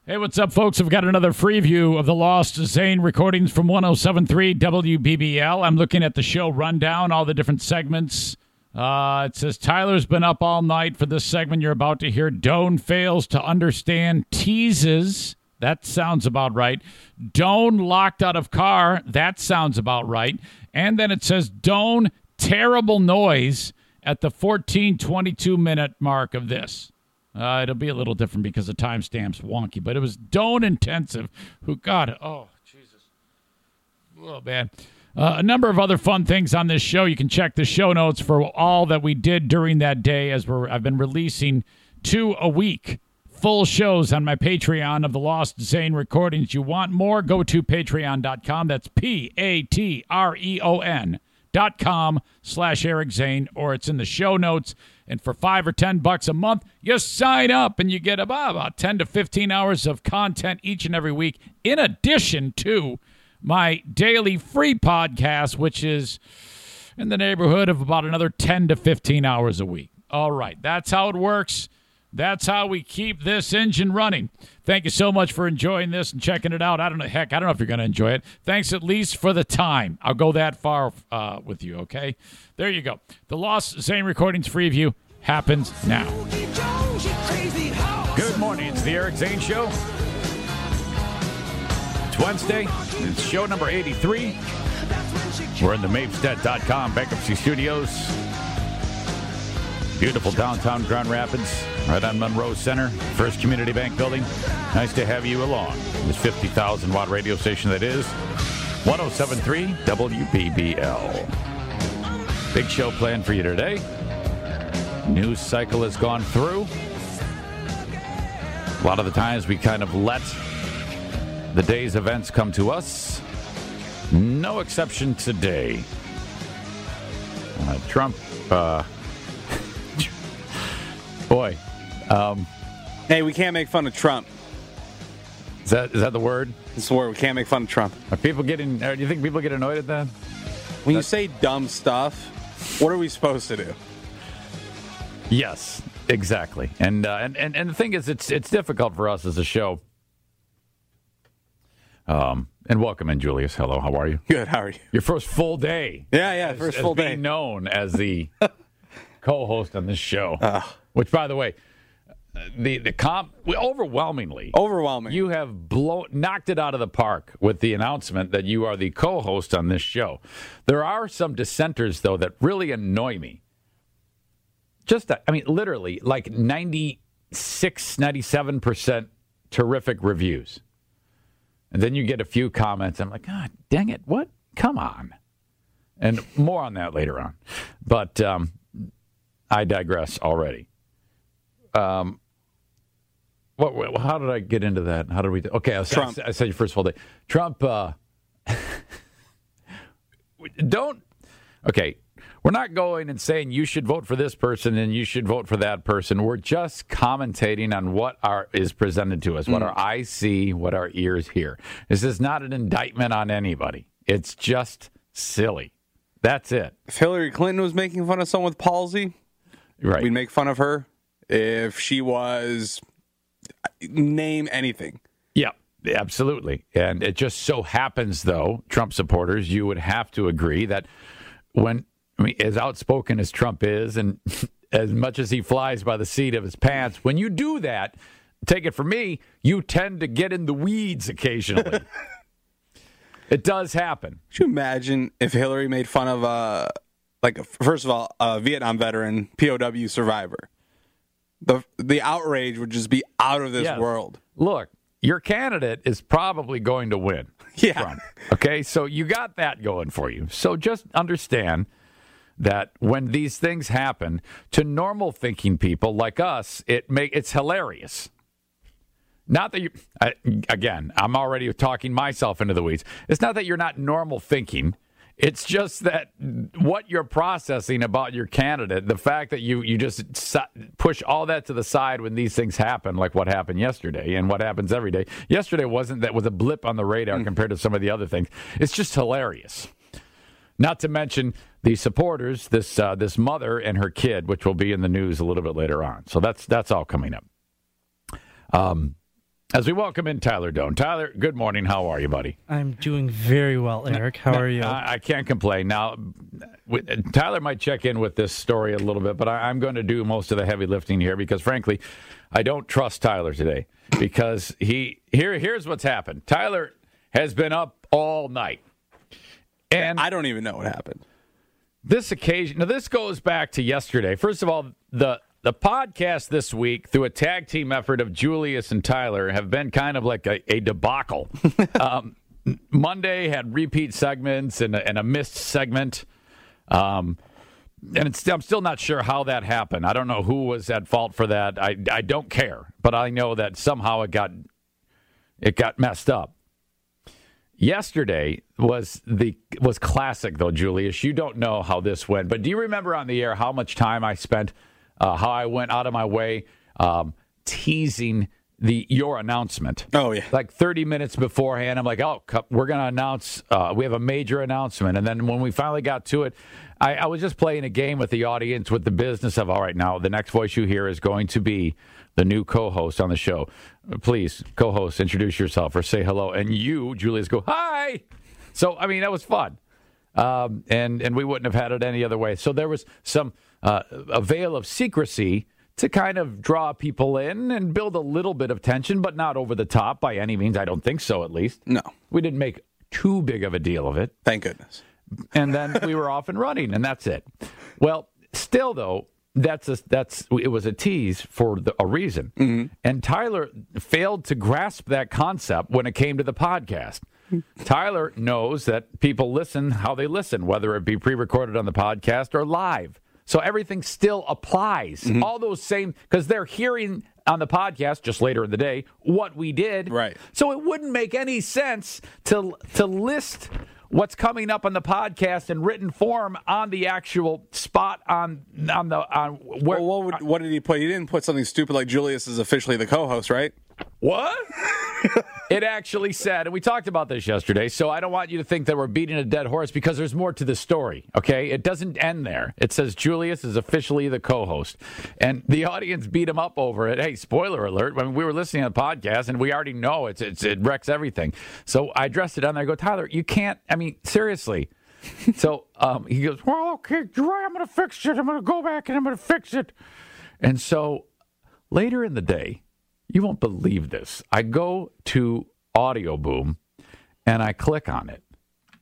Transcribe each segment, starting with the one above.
Hey, what's up, folks? I've got another preview of the Lost Zane recordings from 107.3 WBBL. I'm looking at the show rundown, all the different segments. It says Tyler's been up all night for this segment you're about to hear. Doan fails to understand teases. That sounds about right. Doan locked out of car. That sounds about right. And then it says Doan terrible noise at the 14:22-minute mark of this. It'll be a little different because the timestamp's wonky, but it was Doan Intensive who got it. Oh, Jesus. Oh, man. A number of other fun things on this show. You can check the show notes for all that we did during that day as I've been releasing 2 a week. Full shows on my Patreon of the Lost Zane recordings. You want more? Go to patreon.com. That's patreon.com/Eric Zane, or it's in the show notes. And for $5 or $10 a month, you sign up and you get about 10 to 15 hours of content each and every week, in addition to my daily free podcast, which is in the neighborhood of about another 10 to 15 hours a week. All right, that's how it works. That's how we keep this engine running. Thank you so much for enjoying this and checking it out. I don't know if you're going to enjoy it. Thanks at least for the time. I'll go that far with you, okay? There you go. The Lost Zane Recordings preview happens now. Good morning. It's the Eric Zane Show. It's Wednesday. It's show number 83. We're in the Mapstead.com Bankruptcy Studios. Beautiful downtown Grand Rapids, right on Monroe Center, First Community Bank Building. Nice to have you along. This 50,000-watt radio station that is 107.3 WBBL. Big show planned for you today. News cycle has gone through. A lot of the times we kind of let the day's events come to us. No exception today. Trump... Boy. Hey, we can't make fun of Trump. Is that the word? It's the word. We can't make fun of Trump. Do you think people get annoyed at that? When you say dumb stuff, what are we supposed to do? Yes, exactly. And the thing is, it's difficult for us as a show. And welcome in, Julius. Hello, how are you? Good, how are you? Your first full day. Yeah, first full day. Being known as the co-host on this show. Which, by the way, overwhelmingly, you have knocked it out of the park with the announcement that you are the co-host on this show. There are some dissenters, though, that really annoy me. Literally, like 96, 97% terrific reviews. And then you get a few comments. I'm like, God, dang it, what? Come on. And more on that later on. But I digress already. How did I get into that? How did we? Okay, I said your first full day. Trump. We're not going and saying you should vote for this person and you should vote for that person. We're just commentating on what is presented to us, what our eyes see, what our ears hear. This is not an indictment on anybody. It's just silly. That's it. If Hillary Clinton was making fun of someone with palsy, right, we'd make fun of her. If she was, name anything. Yeah, absolutely. And it just so happens, though, Trump supporters, you would have to agree that as outspoken as Trump is, and as much as he flies by the seat of his pants, when you do that, take it from me, you tend to get in the weeds occasionally. It does happen. Could you imagine if Hillary made fun of, first of all, a Vietnam veteran, POW survivor? The outrage would just be out of this world. Look, your candidate is probably going to win. Yeah. Trump, okay, so you got that going for you. So just understand that when these things happen to normal thinking people like us, it's hilarious. Not that again, I'm already talking myself into the weeds. It's not that you're not normal thinking. It's just that what you're processing about your candidate, the fact that you just push all that to the side when these things happen, like what happened yesterday and what happens every day. Yesterday was a blip on the radar compared to some of the other things. It's just hilarious. Not to mention the supporters, this mother and her kid, which will be in the news a little bit later on. So that's all coming up. as we welcome in Tyler Doan. Tyler, good morning. How are you, buddy? I'm doing very well, Eric. How are you? I can't complain. Now, Tyler might check in with this story a little bit, but I'm going to do most of the heavy lifting here because, frankly, I don't trust Tyler today because here's what's happened. Tyler has been up all night. And I don't even know what happened. This goes back to yesterday. First of all, the podcast this week, through a tag team effort of Julius and Tyler, have been kind of like a debacle. Monday had repeat segments and a missed segment. And I'm still not sure how that happened. I don't know who was at fault for that. I don't care, but I know that somehow it got messed up. Yesterday was classic, though, Julius. You don't know how this went, but do you remember on the air how much time I spent? How I went out of my way teasing your announcement. Oh, yeah. Like 30 minutes beforehand, I'm like, oh, we're going to announce, we have a major announcement. And then when we finally got to it, I was just playing a game with the audience with the business of, all right, now the next voice you hear is going to be the new co-host on the show. Please, co-host, introduce yourself or say hello. And you, Julius, go, hi. So, I mean, that was fun. And we wouldn't have had it any other way. So there was a veil of secrecy to kind of draw people in and build a little bit of tension, but not over the top by any means. I don't think so, at least. No. We didn't make too big of a deal of it. Thank goodness. And then we were off and running, and that's it. Well, still, though, it was a tease for a reason. Mm-hmm. And Tyler failed to grasp that concept when it came to the podcast. Tyler knows that people listen how they listen, whether it be pre-recorded on the podcast or live. So everything still applies. Mm-hmm. All those same, because they're hearing on the podcast just later in the day what we did. Right. So it wouldn't make any sense to list what's coming up on the podcast in written form on the actual spot on where. Well, what did he put? He didn't put something stupid like Julius is officially the co-host, right? What? It actually said, and we talked about this yesterday, so I don't want you to think that we're beating a dead horse because there's more to the story, okay? It doesn't end there. It says Julius is officially the co-host. And the audience beat him up over it. Hey, spoiler alert, when we were listening to the podcast, and we already know it wrecks everything. So I addressed it on there. I go, Tyler, you can't, I mean, seriously. So he goes, well, okay, I'm going to fix it. I'm going to go back and I'm going to fix it. And so later in the day, you won't believe this. I go to Audio Boom, and I click on it,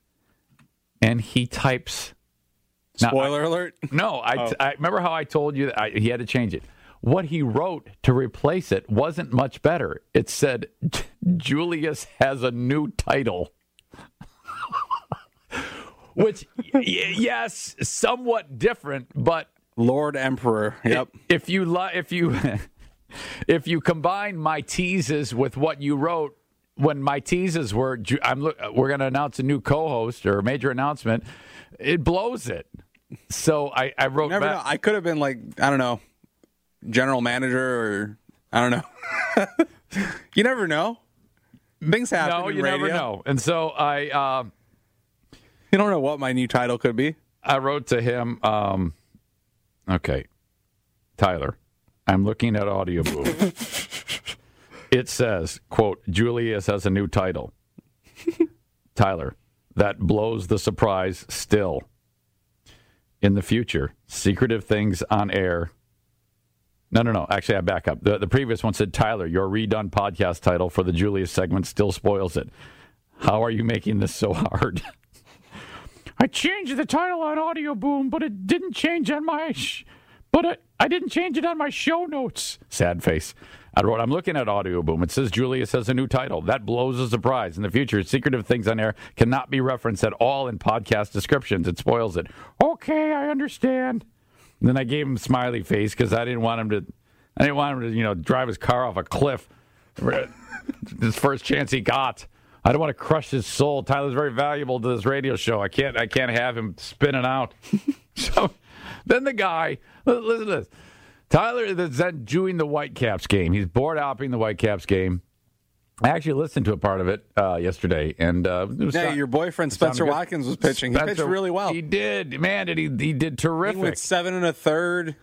and he types. Spoiler alert? No, I remember how I told you that he had to change it. What he wrote to replace it wasn't much better. It said, Julius has a new title. Which, yes, somewhat different, but Lord Emperor. Yep. If you combine my teases with what you wrote, when my teases were, we're going to announce a new co-host or a major announcement, it blows it. So I wrote back. Know. I could have been like, I don't know, general manager or, I don't know. You never know. Things happen No, in you radio. never know. And so you don't know what my new title could be. I wrote to him, okay, Tyler, I'm looking at Audio Boom. It says, quote, Julius has a new title. Tyler, that blows the surprise still. In the future, secretive things on air. No. Actually, I back up. The previous one said, Tyler, your redone podcast title for the Julius segment still spoils it. How are you making this so hard? I changed the title on Audio Boom, but it didn't change on my... I didn't change it on my show notes. Sad face. I wrote, I'm looking at Audio Boom. It says Julius has a new title. That blows a surprise. In the future, secretive things on air cannot be referenced at all in podcast descriptions. It spoils it. Okay, I understand. And then I gave him a smiley face because I didn't want him to, drive his car off a cliff. This first chance he got. I don't want to crush his soul. Tyler's very valuable to this radio show. I can't have him spinning out. So then the guy, listen to this. Tyler is then doing the Whitecaps game. He's board hopping the Whitecaps game. I actually listened to a part of it yesterday, and your boyfriend Spencer Watkins was pitching. He pitched really well. He did, man. He did terrific. He went 7 1/3.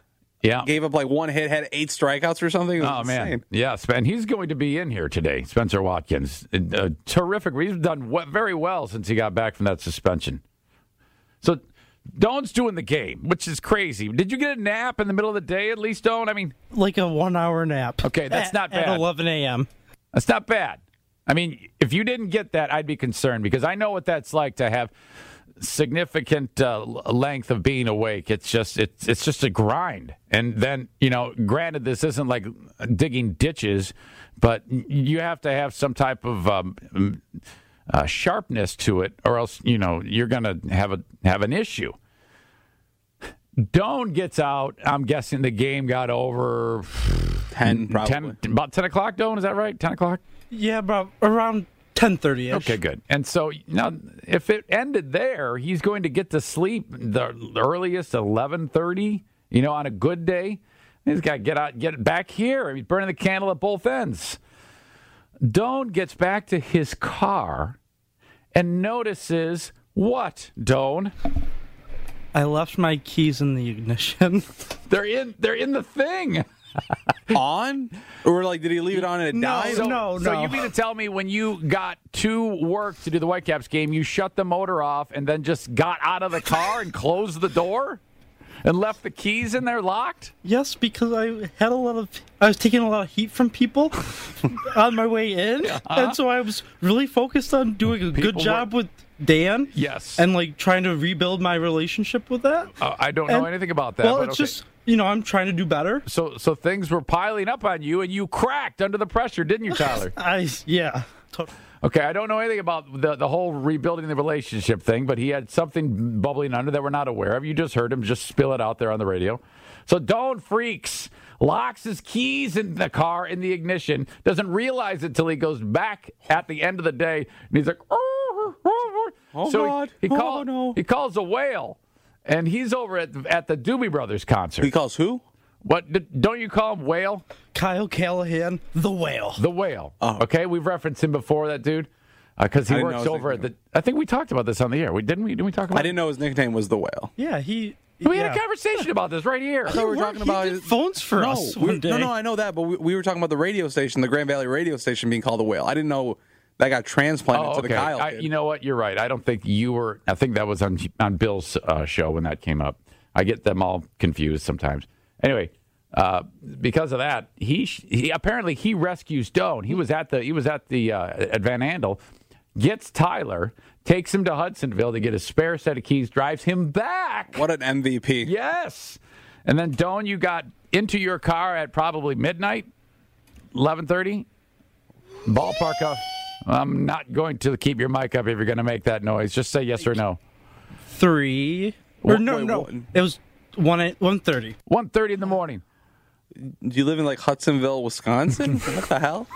Gave up like one hit, had 8 strikeouts or something. It was insane. Man. Yes, and he's going to be in here today, Spencer Watkins. Terrific. He's done very well since he got back from that suspension. So Doan's doing the game, which is crazy. Did you get a nap in the middle of the day at least, Doan? I mean, like a 1-hour nap. Okay, that's not bad. At 11 a.m. That's not bad. I mean, if you didn't get that, I'd be concerned because I know what that's like to have significant length of being awake. It's just a grind. And then, granted, this isn't like digging ditches, but you have to have some type of sharpness to it, or else you're going to have an issue. Doan gets out. I'm guessing the game got over 10, probably. About 10 o'clock, Doan, is that right? 10 o'clock? Yeah, about around 10:30ish. Okay, good. And so, if it ended there, he's going to get to sleep the earliest 11:30, on a good day. He's got to get back here. He's burning the candle at both ends. Doan gets back to his car and notices what, Doan? I left my keys in the ignition. They're in the thing. On? Or did he leave it on and it died? No. So you mean to tell me when you got to work to do the Whitecaps game, you shut the motor off and then just got out of the car and closed the door and left the keys in there locked? Yes, because I was taking a lot of heat from people on my way in, and so I was really focused on doing a good job with Dan. Yes. And trying to rebuild my relationship with that. I don't know anything about that. Well, it's just I'm trying to do better. So things were piling up on you, and you cracked under the pressure, didn't you, Tyler? Yeah. Okay, I don't know anything about the whole rebuilding the relationship thing, but he had something bubbling under that we're not aware of. You just heard him just spill it out there on the radio. So Doan freaks, locks his keys in the car in the ignition, doesn't realize it till he goes back at the end of the day, and he's like, oh, so God. He calls a whale, and he's over at the Doobie Brothers concert. He calls who? What? Don't you call him Whale? Kyle Callahan, the Whale. The Whale. Oh. Okay, we've referenced him before, that dude, because he works over at the. I think we talked about this on the air. Didn't we talk about? I didn't know his nickname was the Whale. Yeah, we had a conversation about this right here. I thought we were talking about his phones for us one day. No, I know that, but we were talking about the radio station, the Grand Valley radio station, being called the Whale. I didn't know that got transplanted to the Kyle kid. You know what? You're right. I don't think you were. I think that was on Bill's show when that came up. I get them all confused sometimes. Anyway. Because of that, he apparently he rescues Doan. He was at Van Andel, gets Tyler, takes him to Hudsonville to get a spare set of keys, drives him back. What an MVP! Yes, and then Doan, you got into your car at probably midnight, 11:30, ballpark. I'm not going to keep your mic up if you're going to make that noise. Just say yes or no. 3 or no. It was 1:30. 1:30 in the morning. Do you live in Hudsonville, Wisconsin? What the hell?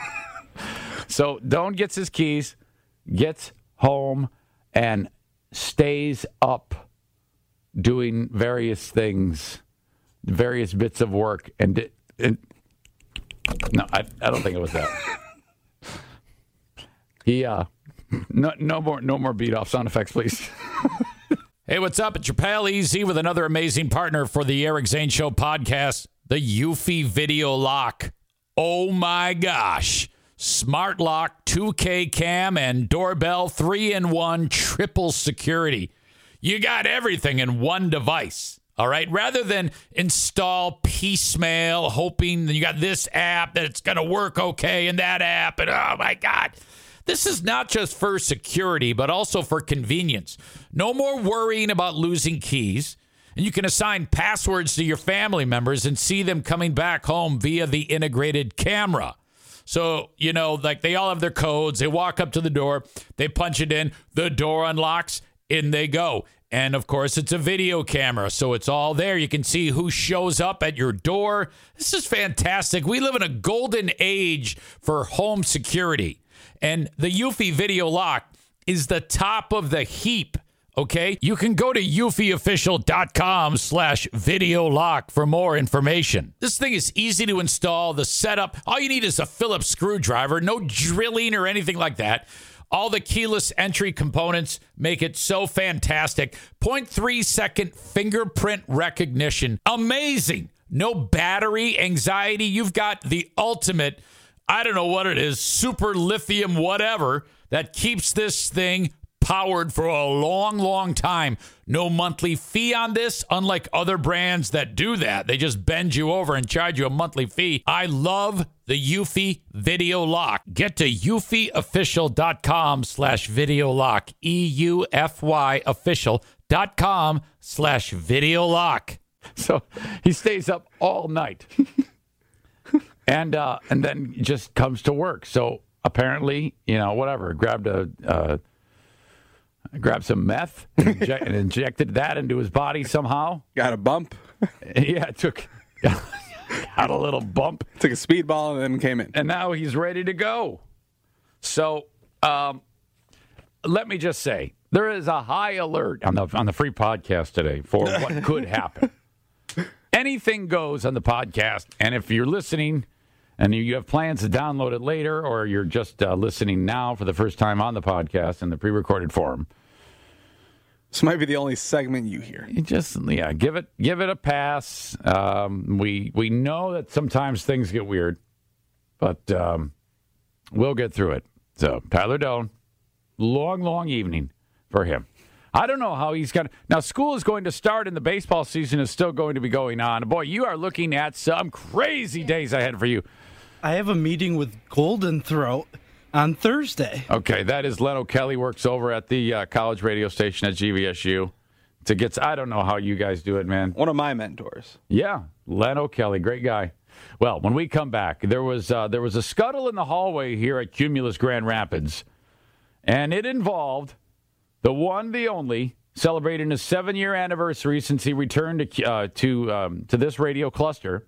So Doan gets his keys, gets home, and stays up doing various things, various bits of work. And no, I don't think it was that. He no more beat off sound effects, please. Hey, what's up? It's your pal EZ with another amazing partner for the Eric Zane Show podcast, the Eufy Video Lock. Oh my gosh. Smart Lock, 2K cam, and doorbell, 3-in-1 triple security. You got everything in one device, all right? Rather than install piecemeal, hoping that you got this app, that it's going to work okay, and that app, and oh my God. This is not just for security, but also for convenience. No more worrying about losing keys. And you can assign passwords to your family members and see them coming back home via the integrated camera. So, they all have their codes. They walk up to the door. They punch it in. The door unlocks. In they go. And, of course, it's a video camera, so it's all there. You can see who shows up at your door. This is fantastic. We live in a golden age for home security. And the Eufy Video Lock is the top of the heap, okay? You can go to eufyofficial.com/video lock for more information. This thing is easy to install. The setup, all you need is a Phillips screwdriver, no drilling or anything like that. All the keyless entry components make it so fantastic. 0.3-second fingerprint recognition. Amazing. no battery anxiety. You've got the ultimate, I don't know what it is, super lithium whatever that keeps this thing powered for a long, long time. No monthly fee on this, unlike other brands that do that. They just bend you over and charge you a monthly fee. I love the Eufy Video Lock. Get to eufyofficial.com/video lock. EUFY official.com/video lock. So he stays up all night and then just comes to work. So apparently, whatever, grabbed some meth and injected that into his body somehow. Got a bump. Yeah, got a little bump. Took a speedball and then came in. And now he's ready to go. So let me just say, there is a high alert on the free podcast today for what could happen. Anything goes on the podcast, and if you're listening and you have plans to download it later, or you're just listening now for the first time on the podcast in the pre-recorded form, this might be the only segment you hear. You just give it a pass. We know that sometimes things get weird, but we'll get through it. So Tyler Doan, long evening for him. I don't know how he's going to... Now, school is going to start and the baseball season is still going to be going on. Boy, you are looking at some crazy days ahead for you. I have a meeting with Golden Throat on Thursday. Okay, that is Leno Kelly, works over at the college radio station at GVSU. I don't know how you guys do it, man. One of my mentors. Yeah, Leno Kelly, great guy. Well, when we come back, there was a scuttle in the hallway here at Cumulus Grand Rapids, and it involved the one, the only, celebrating his 7-year anniversary since he returned to this radio cluster,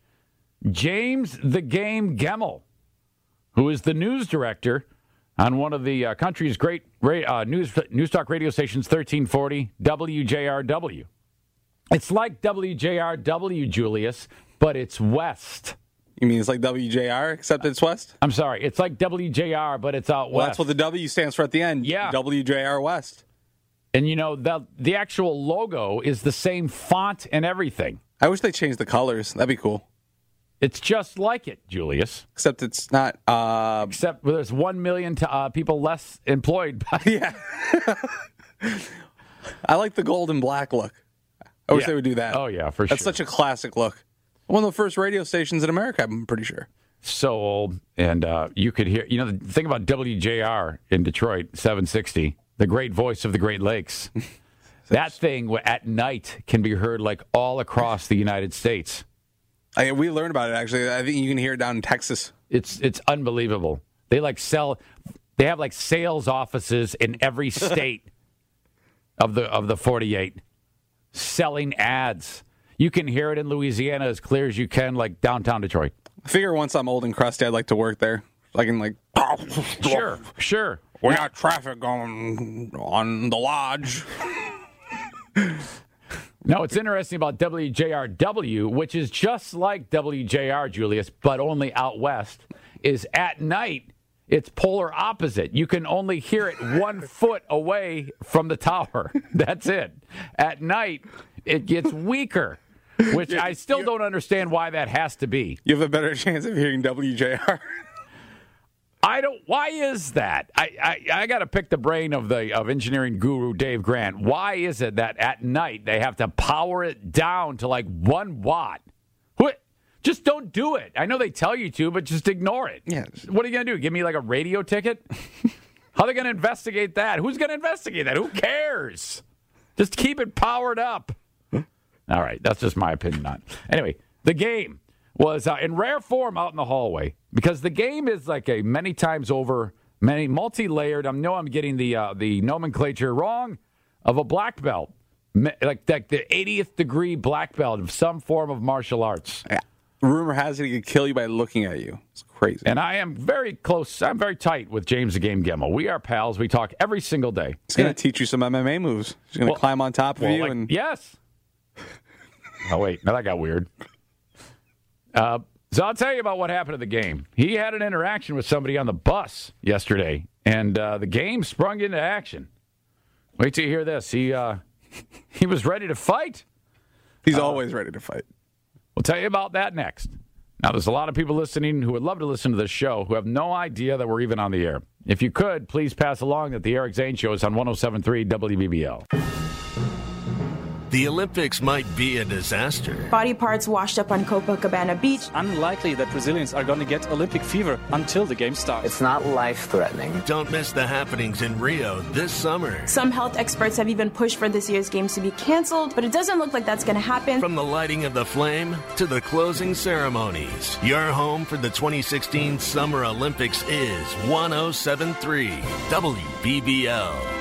James the Game Gemmell, who is the news director on one of the country's great news talk radio stations, 1340 WJRW. It's like WJRW, Julius, but it's west. You mean it's like WJR, except it's west? I'm sorry. It's like WJR, but it's out west. Well, that's what the W stands for at the end. Yeah. WJR West. And, the actual logo is the same font and everything. I wish they changed the colors. That'd be cool. It's just like it, Julius. Except it's not... Except there's 1 million people less employed. Yeah. I like the gold and black look. I wish they would do that. Oh, yeah, for sure. That's such a classic look. One of the first radio stations in America, I'm pretty sure. So old. And you could hear... the thing about WJR in Detroit, 760, the great voice of the Great Lakes, that thing at night can be heard like all across the United States. We learned about it, actually. I think you can hear it down in Texas. It's unbelievable. They have sales offices in every state of the 48 selling ads. You can hear it in Louisiana as clear as you can, like downtown Detroit. I figure once I'm old and crusty, I'd like to work there. I can Sure. We got traffic going on the lodge. No, it's interesting about WJRW, which is just like WJR, Julius, but only out west, is at night, it's polar opposite. You can only hear it 1 foot away from the tower. That's it. At night, it gets weaker, which I still don't understand why that has to be. You have a better chance of hearing WJR. Why is that? I got to pick the brain of engineering guru Dave Grant. Why is it that at night they have to power it down to like 1 watt? Just don't do it. I know they tell you to, but just ignore it. Yeah. What are you going to do? Give me like a radio ticket? How are they going to investigate that? Who's going to investigate that? Who cares? Just keep it powered up. All right. That's just my opinion on it. Anyway, the game was in rare form out in the hallway because the game is like a many times over, many multi-layered. I know I'm getting the nomenclature wrong of a black belt, like the 80th degree black belt of some form of martial arts. Yeah. Rumor has it he could kill you by looking at you. It's crazy. And I am very close. I'm very tight with James the Game Gemmell. We are pals. We talk every single day. He's going to teach you some MMA moves. He's going to climb on top of you. Yes. Oh, wait. Now that got weird. So I'll tell you about what happened at the game. He had an interaction with somebody on the bus yesterday, and the game sprung into action. Wait till you hear this. He was ready to fight. He's always ready to fight. We'll tell you about that next. Now, there's a lot of people listening who would love to listen to this show who have no idea that we're even on the air. If you could, please pass along that the Eric Zane Show is on 107.3 WBBL. The Olympics might be a disaster. Body parts washed up on Copacabana Beach. Unlikely that Brazilians are going to get Olympic fever until the games start. It's not life-threatening. Don't miss the happenings in Rio this summer. Some health experts have even pushed for this year's games to be canceled, but it doesn't look like that's going to happen. From the lighting of the flame to the closing ceremonies, your home for the 2016 Summer Olympics is 107.3 WBBL.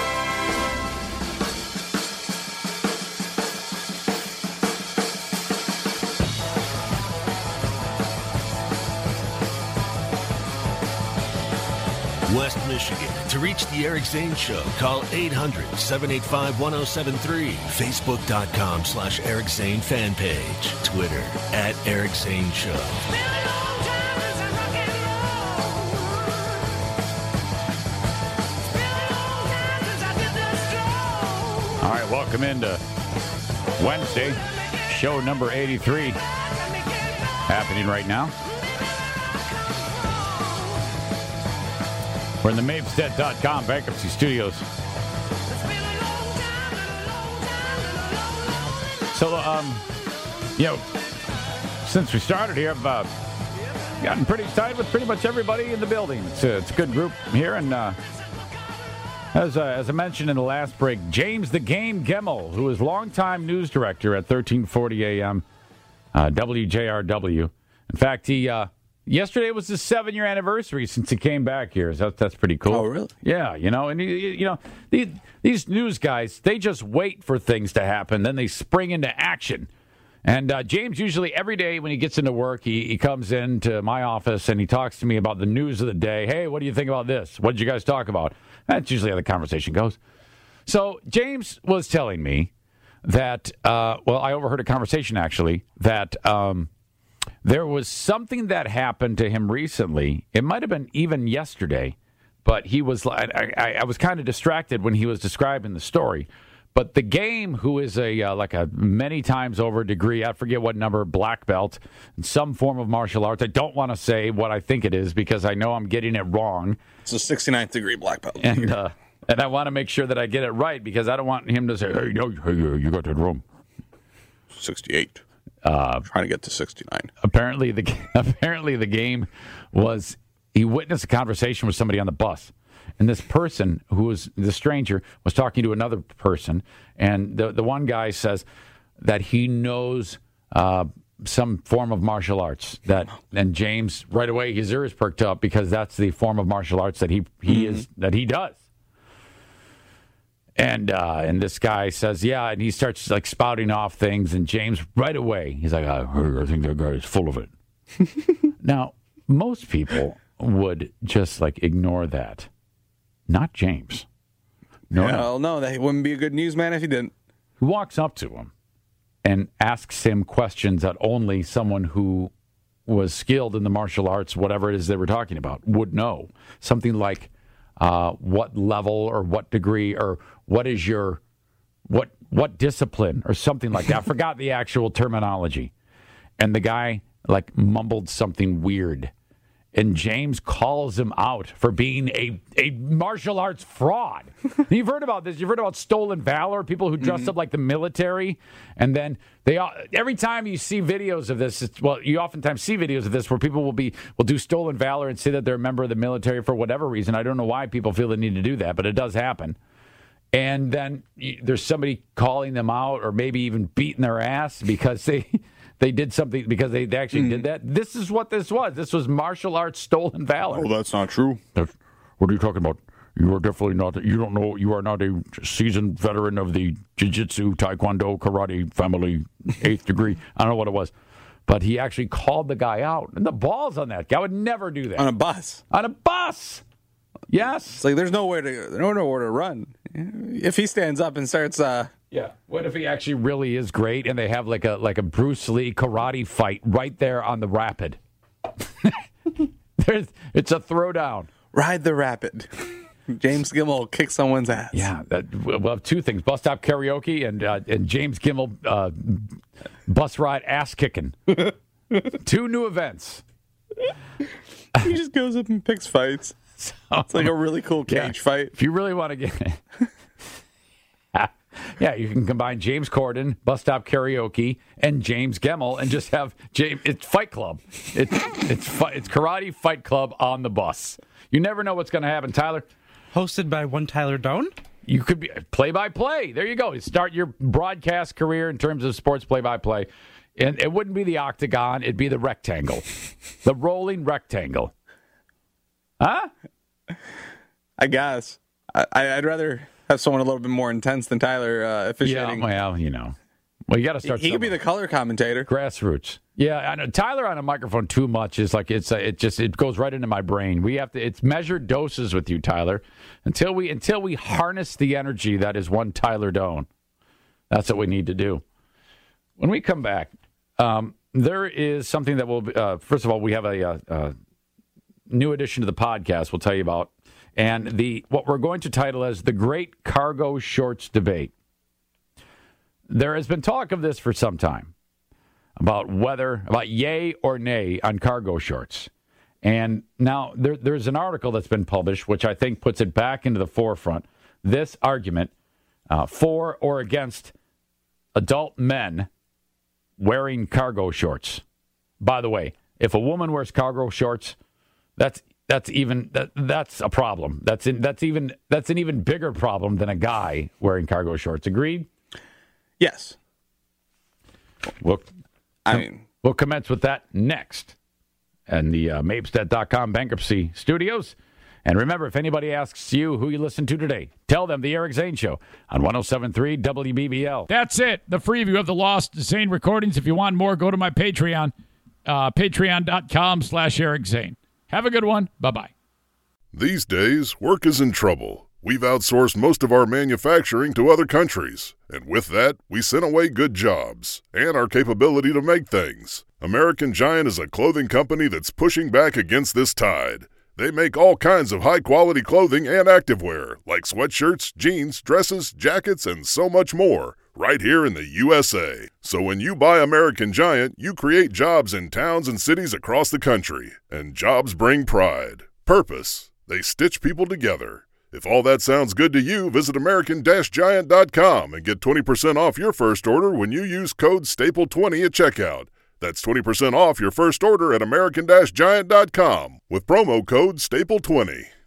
West Michigan. To reach the Eric Zane Show, call 800-785-1073. Facebook.com/Eric Zane fan page. Twitter @Eric Zane Show. All right, welcome into Wednesday, show number 83, happening right now. We're in the Mapstead.com Bankruptcy Studios. So, since we started here, I've gotten pretty tight with pretty much everybody in the building. It's a good group here, and as I mentioned in the last break, James the Game Gemmel, who is longtime news director at 1340 AM WJRW. In fact, yesterday was his 7-year anniversary since he came back here. So that's pretty cool. Oh, really? Yeah, and these news guys, they just wait for things to happen, then they spring into action. And James usually every day when he gets into work, he comes into my office and he talks to me about the news of the day. Hey, what do you think about this? What did you guys talk about? That's usually how the conversation goes. So James was telling me that, I overheard a conversation actually, that there was something that happened to him recently. It might have been even yesterday, but he was. I was kind of distracted when he was describing the story. But the Game, who is a many times over degree, I forget what number, black belt in some form of martial arts. I don't want to say what I think it is because I know I'm getting it wrong. It's a 69th degree black belt. And I want to make sure that I get it right because I don't want him to say, hey, you got that wrong. 68. Trying to get to 69. Apparently the Game was, he witnessed a conversation with somebody on the bus. And this person, who was the stranger, was talking to another person. And the one guy says that he knows some form of martial arts. And James, right away, his ears perked up because that's the form of martial arts that he does. And this guy says, yeah, and he starts like spouting off things. And James, right away, he's like, I think that guy is full of it. Now, most people would just like ignore that. Not James. No, that wouldn't be a good newsman if he didn't. He walks up to him and asks him questions that only someone who was skilled in the martial arts, whatever it is they were talking about, would know. Something like what level or what degree or what is your what discipline or something like that. I forgot the actual terminology. And the guy like mumbled something weird. And James calls him out for being a martial arts fraud. You've heard about this. You've heard about stolen valor, people who dress up like the military. And then every time you see videos of this, you oftentimes see videos of this where people will do stolen valor and say that they're a member of the military for whatever reason. I don't know why people feel the need to do that, but it does happen. And then there's somebody calling them out or maybe even beating their ass because they did something because they actually did that. This is what this was. This was martial arts stolen valor. Oh, that's not true. What are you talking about? You are definitely not. You don't know. You are not a seasoned veteran of the jiu-jitsu, taekwondo, karate family, 8th degree. I don't know what it was. But he actually called the guy out. And the balls on that guy. I would never do that. On a bus. On a bus. Yes. It's like there's nowhere to run. If he stands up and starts... Yeah. What if he actually really is great and they have like a Bruce Lee karate fight right there on the rapid? It's a throwdown. Ride the rapid. James Gilmore will kick someone's ass. Yeah, we'll have two things: bus stop karaoke and James Gilmore bus ride ass kicking. Two new events. He just goes up and picks fights. It's like a really cool cage fight. If you really want to get, you can combine James Corden, bus stop karaoke, and James Gemmel, and just have James. It's Fight Club. It's karate Fight Club on the bus. You never know what's going to happen, Tyler. Hosted by one Tyler Doan. You could be play-by-play. There you go. You start your broadcast career in terms of sports play-by-play. And it wouldn't be the octagon. It'd be the rectangle. The rolling rectangle. Huh? I guess. I'd rather have someone a little bit more intense than Tyler officiating. Yeah, well, you got to start. He could be the color commentator. Grassroots. Yeah, I know. Tyler on a microphone too much is like it goes right into my brain. We have to. It's measured doses with you, Tyler. Until we harness the energy that is one Tyler Doan. That's what we need to do. When we come back, there is something that will. First of all, we have a new addition to the podcast. We'll tell you about, and what we're going to title as the Great Cargo Shorts Debate. There has been talk of this for some time about yay or nay on cargo shorts. And now there's an article that's been published, which I think puts it back into the forefront. This argument for or against adult men wearing cargo shorts. By the way, if a woman wears cargo shorts, that's a problem. That's an even bigger problem than a guy wearing cargo shorts. Agreed? Yes. We'll commence with that next. And the Mapstead.com bankruptcy studios. And remember, if anybody asks you who you listen to today, tell them the Eric Zane Show on 107.3 WBBL. That's it. The Freeview of the Lost Zane recordings. If you want more, go to my Patreon, patreon.com/Eric Zane. Have a good one. Bye-bye. These days, work is in trouble. We've outsourced most of our manufacturing to other countries, and with that, we sent away good jobs and our capability to make things. American Giant is a clothing company that's pushing back against this tide. They make all kinds of high-quality clothing and activewear, like sweatshirts, jeans, dresses, jackets, and so much more, right here in the USA. So when you buy American Giant, you create jobs in towns and cities across the country. And jobs bring pride, purpose. They stitch people together. If all that sounds good to you, visit American-Giant.com and get 20% off your first order when you use code STAPLE20 at checkout. That's 20% off your first order at American-Giant.com with promo code STAPLE20.